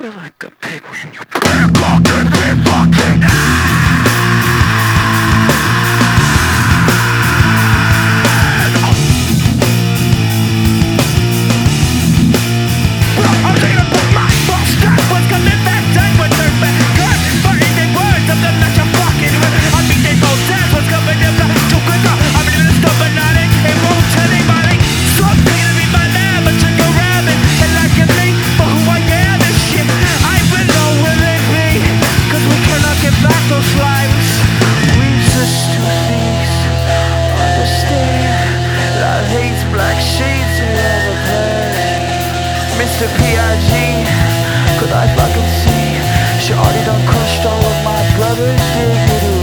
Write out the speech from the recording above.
We're like the people in your brain fucking be fucking I'm thinking about my mustache. What's coming back? Time when they're back. God, fighting the words of the match I'm fucking with. I'm beating both sides. What's coming up? Too quick up. I'm in the stuff and not it. It won't tell anybody. So I'm thinking of my lab. I check a rabbit. And like a thing for who I am and shit. I below where they be. Cause we cannot get back those lives. We just two thieves. Understand. Love hates black shades in the other place. Mr. P.I.G. Could I fucking see? She already done crushed all of my brother's dignity.